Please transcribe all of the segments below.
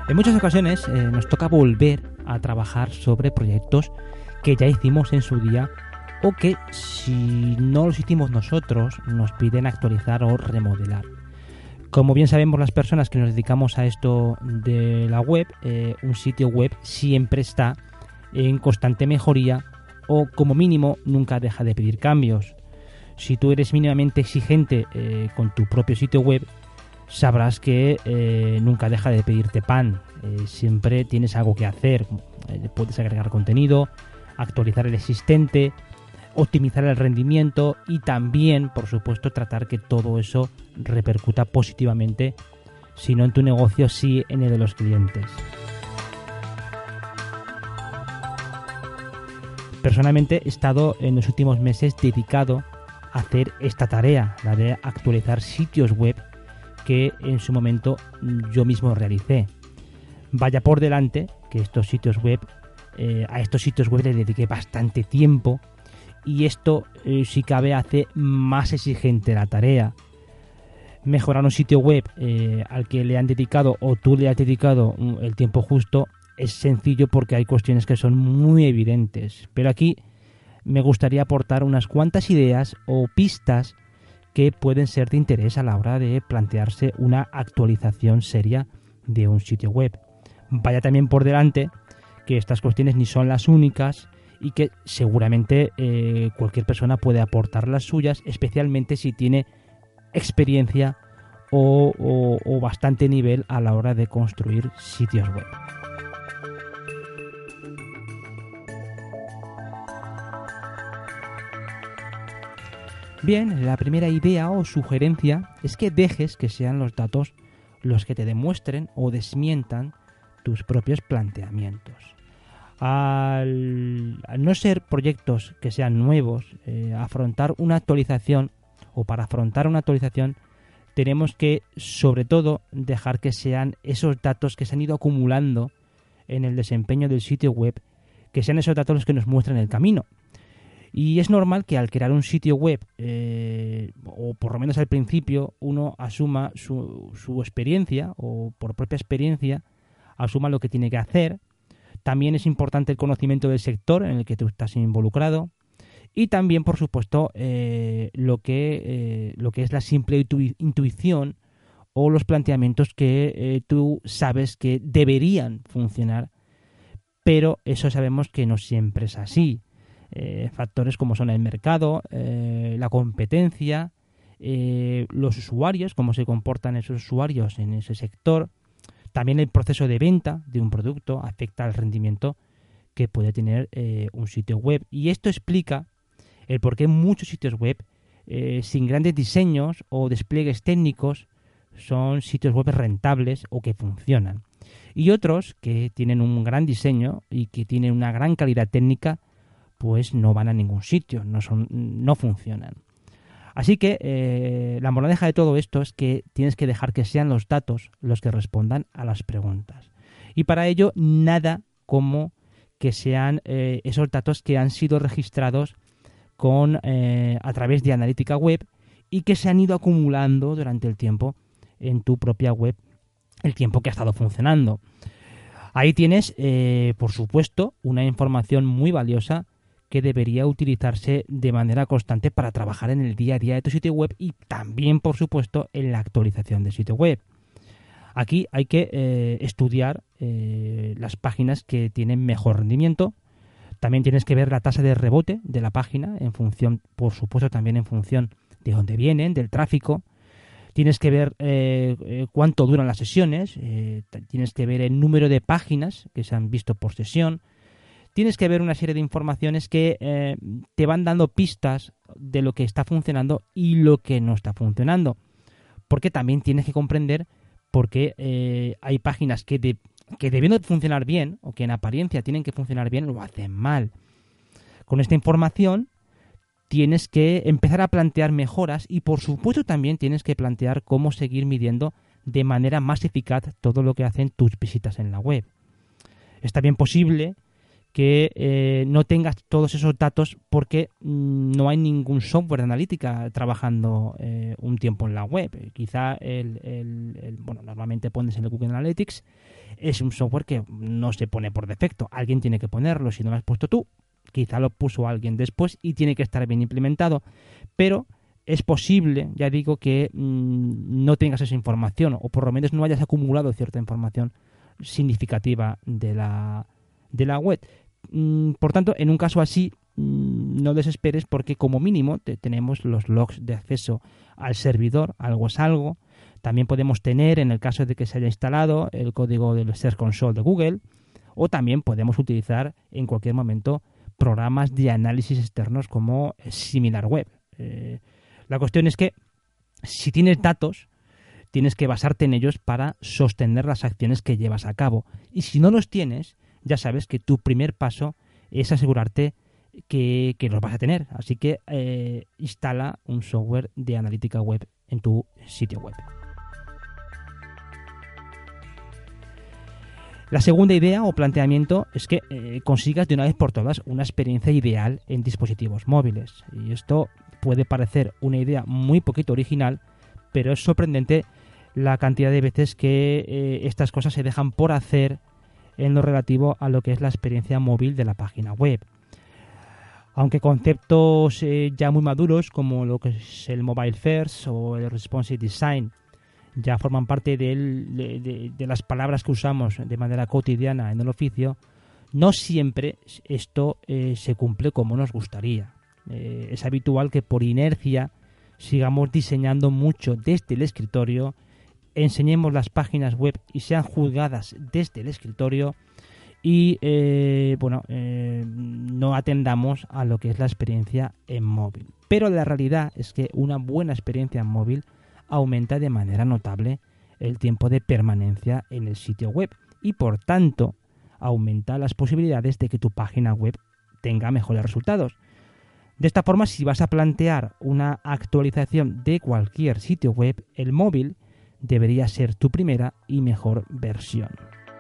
En muchas ocasiones nos toca volver a trabajar sobre proyectos que ya hicimos en su día o que si no los hicimos nosotros nos piden actualizar o remodelar. Como bien sabemos las personas que nos dedicamos a esto de la web, un sitio web siempre está en constante mejoría o como mínimo nunca deja de pedir cambios. Si tú eres mínimamente exigente con tu propio sitio web, sabrás que nunca deja de pedirte pan. Siempre tienes algo que hacer. Puedes agregar contenido, actualizar el existente, optimizar el rendimiento y también, por supuesto, tratar que todo eso repercuta positivamente, si no en tu negocio, sí en el de los clientes. Personalmente he estado en los últimos meses dedicado a hacer esta tarea, la de actualizar sitios web que en su momento yo mismo realicé. Vaya por delante que a estos sitios web le dediqué bastante tiempo y esto, si cabe, hace más exigente la tarea. Mejorar un sitio web al que le han dedicado o tú le has dedicado el tiempo justo es sencillo porque hay cuestiones que son muy evidentes, pero aquí me gustaría aportar unas cuantas ideas o pistas que pueden ser de interés a la hora de plantearse una actualización seria de un sitio web. Vaya también por delante que estas cuestiones ni son las únicas y que seguramente cualquier persona puede aportar las suyas, especialmente si tiene experiencia o bastante nivel a la hora de construir sitios web. Bien, la primera idea o sugerencia es que dejes que sean los datos los que te demuestren o desmientan tus propios planteamientos. Al no ser proyectos que sean nuevos, afrontar una actualización o para afrontar una actualización tenemos que, sobre todo, dejar que sean esos datos que se han ido acumulando en el desempeño del sitio web, que sean esos datos los que nos muestran el camino. Y es normal que al crear un sitio web, o por lo menos al principio, uno asuma su experiencia o por propia experiencia asuma lo que tiene que hacer. También es importante el conocimiento del sector en el que tú estás involucrado y también, por supuesto, lo que es la simple intuición o los planteamientos que tú sabes que deberían funcionar, pero eso sabemos que no siempre es así. Factores como son el mercado, la competencia, los usuarios, cómo se comportan esos usuarios en ese sector. También el proceso de venta de un producto afecta al rendimiento que puede tener un sitio web. Y esto explica el por qué muchos sitios web sin grandes diseños o despliegues técnicos son sitios web rentables o que funcionan. Y otros que tienen un gran diseño y que tienen una gran calidad técnica pues no van a ningún sitio, no funcionan. Así que la moraleja de todo esto es que tienes que dejar que sean los datos los que respondan a las preguntas. Y para ello nada como que sean esos datos que han sido registrados a través de analítica web y que se han ido acumulando durante el tiempo en tu propia web, el tiempo que ha estado funcionando. Ahí tienes, por supuesto, una información muy valiosa que debería utilizarse de manera constante para trabajar en el día a día de tu sitio web y también, por supuesto, en la actualización del sitio web. Aquí hay que estudiar las páginas que tienen mejor rendimiento. También tienes que ver la tasa de rebote de la página en función, por supuesto, también en función de dónde vienen, del tráfico. Tienes que ver cuánto duran las sesiones. Tienes que ver el número de páginas que se han visto por sesión. Tienes que ver una serie de informaciones que te van dando pistas de lo que está funcionando y lo que no está funcionando. Porque también tienes que comprender por qué hay páginas que debiendo funcionar bien o que en apariencia tienen que funcionar bien, lo hacen mal. Con esta información tienes que empezar a plantear mejoras y por supuesto también tienes que plantear cómo seguir midiendo de manera más eficaz todo lo que hacen tus visitas en la web. Está bien posible que no tengas todos esos datos porque no hay ningún software de analítica trabajando un tiempo en la web. Quizá normalmente pones en el Google Analytics es un software que no se pone por defecto. Alguien tiene que ponerlo. Si no lo has puesto tú, quizá lo puso alguien después y tiene que estar bien implementado. Pero es posible, ya digo, que no tengas esa información o por lo menos no hayas acumulado cierta información significativa de la web. Por tanto, en un caso así, no desesperes porque como mínimo tenemos los logs de acceso al servidor, algo es algo. También podemos tener, en el caso de que se haya instalado, el código del Search Console de Google, o también podemos utilizar en cualquier momento programas de análisis externos como SimilarWeb. La cuestión es que si tienes datos, tienes que basarte en ellos para sostener las acciones que llevas a cabo. Y si no los tienes, ya sabes que tu primer paso es asegurarte que los vas a tener. Así que instala un software de analítica web en tu sitio web. La segunda idea o planteamiento es que consigas de una vez por todas una experiencia ideal en dispositivos móviles. Y esto puede parecer una idea muy poquito original, pero es sorprendente la cantidad de veces que estas cosas se dejan por hacer en lo relativo a lo que es la experiencia móvil de la página web. Aunque conceptos ya muy maduros como lo que es el Mobile First o el Responsive Design ya forman parte de las palabras que usamos de manera cotidiana en el oficio, no siempre esto se cumple como nos gustaría. Es habitual que por inercia sigamos diseñando mucho desde el escritorio, enseñemos las páginas web y sean juzgadas desde el escritorio y no atendamos a lo que es la experiencia en móvil. Pero la realidad es que una buena experiencia en móvil aumenta de manera notable el tiempo de permanencia en el sitio web y por tanto aumenta las posibilidades de que tu página web tenga mejores resultados. De esta forma, si vas a plantear una actualización de cualquier sitio web, el móvil debería ser tu primera y mejor versión.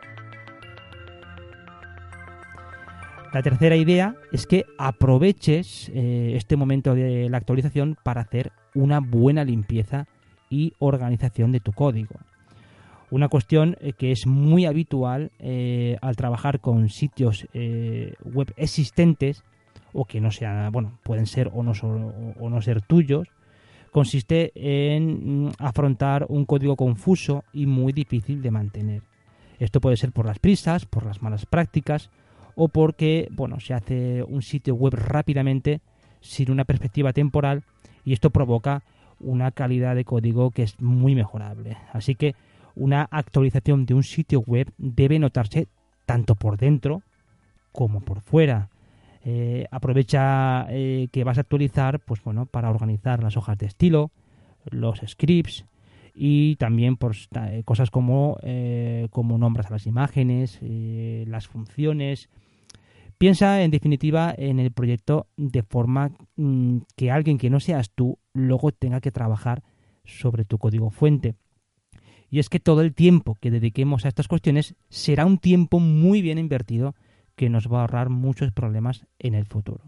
La tercera idea es que aproveches este momento de la actualización para hacer una buena limpieza y organización de tu código. Una cuestión que es muy habitual al trabajar con sitios web existentes o que no sean, pueden ser o no ser tuyos, consiste en afrontar un código confuso y muy difícil de mantener. Esto puede ser por las prisas, por las malas prácticas o porque se hace un sitio web rápidamente sin una perspectiva temporal y esto provoca una calidad de código que es muy mejorable. Así que una actualización de un sitio web debe notarse tanto por dentro como por fuera. Aprovecha que vas a actualizar para organizar las hojas de estilo, los scripts y también por cosas como nombras a las imágenes, las funciones. Piensa en definitiva en el proyecto de forma que alguien que no seas tú luego tenga que trabajar sobre tu código fuente. Y es que todo el tiempo que dediquemos a estas cuestiones será un tiempo muy bien invertido que nos va a ahorrar muchos problemas en el futuro.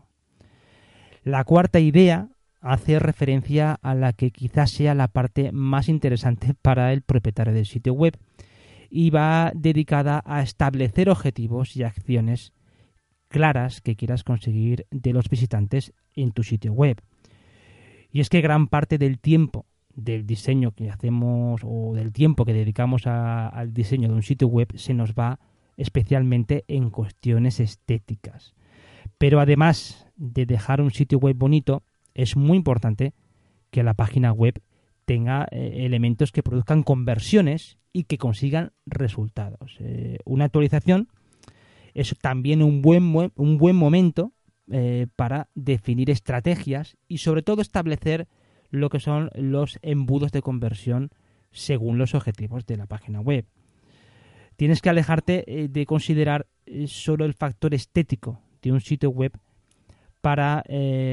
La cuarta idea hace referencia a la que quizás sea la parte más interesante para el propietario del sitio web y va dedicada a establecer objetivos y acciones claras que quieras conseguir de los visitantes en tu sitio web. Y es que gran parte del tiempo del diseño que hacemos o del tiempo que dedicamos al diseño de un sitio web se nos va especialmente en cuestiones estéticas. Pero además de dejar un sitio web bonito, es muy importante que la página web tenga elementos que produzcan conversiones y que consigan resultados. Una actualización es también un buen momento para definir estrategias y sobre todo establecer lo que son los embudos de conversión según los objetivos de la página web. Tienes que alejarte de considerar solo el factor estético de un sitio web para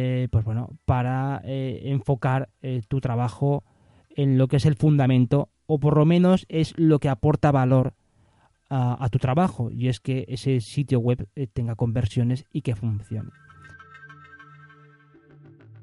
enfocar tu trabajo en lo que es el fundamento o por lo menos es lo que aporta valor a tu trabajo y es que ese sitio web tenga conversiones y que funcione.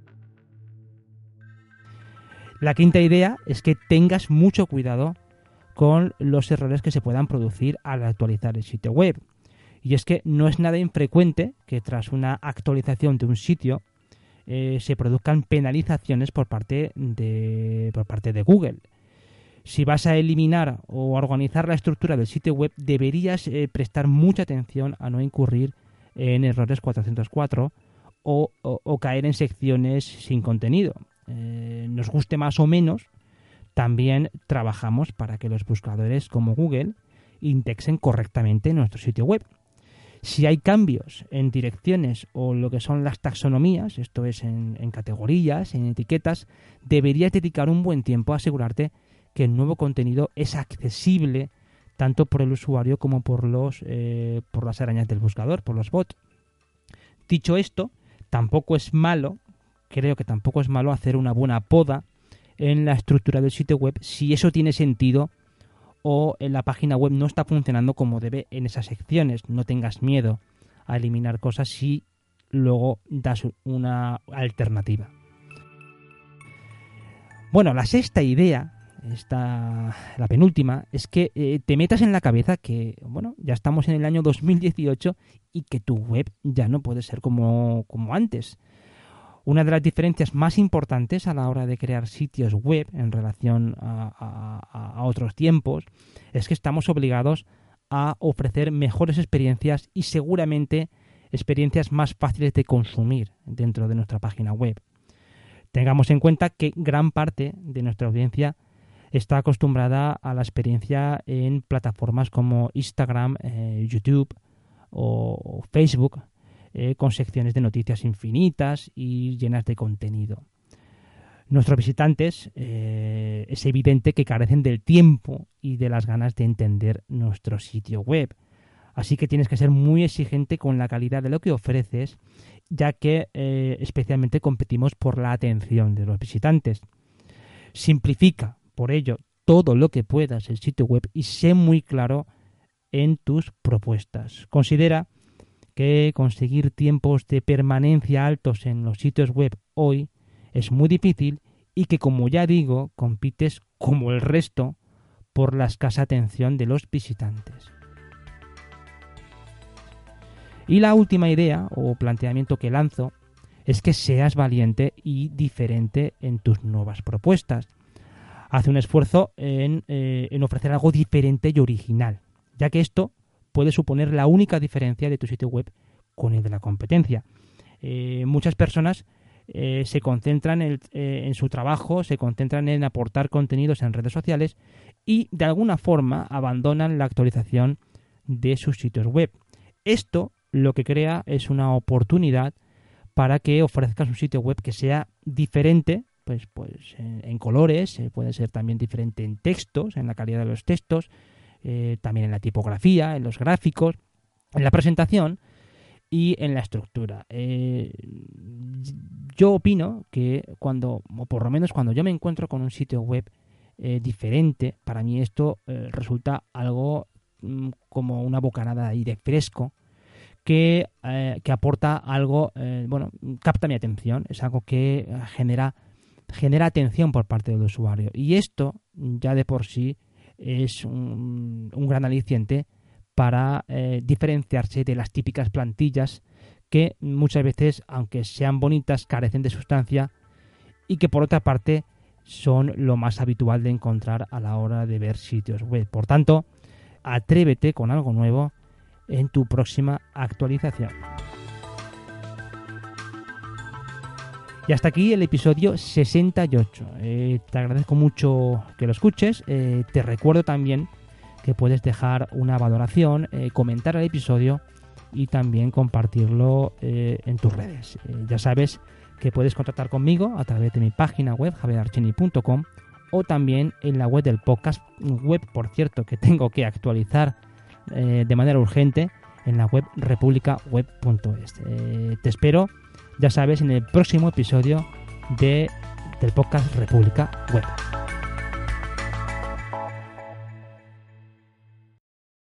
La quinta idea es que tengas mucho cuidado con los errores que se puedan producir al actualizar el sitio web. Y es que no es nada infrecuente que tras una actualización de un sitio se produzcan penalizaciones por parte de Google. Si vas a eliminar o organizar la estructura del sitio web, deberías prestar mucha atención a no incurrir en errores 404 o caer en secciones sin contenido. Nos guste más o menos, también trabajamos para que los buscadores como Google indexen correctamente nuestro sitio web. Si hay cambios en direcciones o lo que son las taxonomías, esto es en categorías, en etiquetas, deberías dedicar un buen tiempo a asegurarte que el nuevo contenido es accesible tanto por el usuario como por las arañas del buscador, por los bots. Dicho esto, creo que tampoco es malo hacer una buena poda en la estructura del sitio web si eso tiene sentido o en la página web no está funcionando como debe en esas secciones. No tengas miedo a eliminar cosas si luego das una alternativa. Bueno, la sexta idea, la penúltima, es que te metas en la cabeza que, bueno, ya estamos en el año 2018 y que tu web ya no puede ser como antes. Una de las diferencias más importantes a la hora de crear sitios web en relación a otros tiempos es que estamos obligados a ofrecer mejores experiencias y seguramente experiencias más fáciles de consumir dentro de nuestra página web. Tengamos en cuenta que gran parte de nuestra audiencia está acostumbrada a la experiencia en plataformas como Instagram, YouTube o Facebook, con secciones de noticias infinitas y llenas de contenido. Nuestros visitantes es evidente que carecen del tiempo y de las ganas de entender nuestro sitio web. Así que tienes que ser muy exigente con la calidad de lo que ofreces, ya que especialmente competimos por la atención de los visitantes. Simplifica, por ello, todo lo que puedas el sitio web y sé muy claro en tus propuestas. Considera que conseguir tiempos de permanencia altos en los sitios web hoy es muy difícil y que, como ya digo, compites como el resto por la escasa atención de los visitantes. Y la última idea o planteamiento que lanzo es que seas valiente y diferente en tus nuevas propuestas. Haz un esfuerzo en ofrecer algo diferente y original, ya que esto puede suponer la única diferencia de tu sitio web con el de la competencia. Muchas personas se concentran en su trabajo, se concentran en aportar contenidos en redes sociales y de alguna forma abandonan la actualización de sus sitios web. Esto lo que crea es una oportunidad para que ofrezcas un sitio web que sea diferente, pues en colores, puede ser también diferente en textos, en la calidad de los textos, también en la tipografía, en los gráficos, en la presentación y en la estructura. Yo opino que por lo menos cuando yo me encuentro con un sitio web diferente, para mí esto resulta algo como una bocanada ahí de fresco que aporta algo, capta mi atención, es algo que genera atención por parte del usuario. Y esto ya de por sí es un gran aliciente para diferenciarse de las típicas plantillas que muchas veces, aunque sean bonitas, carecen de sustancia y que por otra parte son lo más habitual de encontrar a la hora de ver sitios web. Por tanto, atrévete con algo nuevo en tu próxima actualización. Y hasta aquí el episodio 68. Te agradezco mucho que lo escuches. Te recuerdo también que puedes dejar una valoración, comentar el episodio y también compartirlo en tus redes. Ya sabes que puedes contactar conmigo a través de mi página web javierarchini.com o también en la web del podcast, web por cierto que tengo que actualizar de manera urgente en la web republicaweb.es. Te espero, ya sabes, en el próximo episodio del podcast República Web.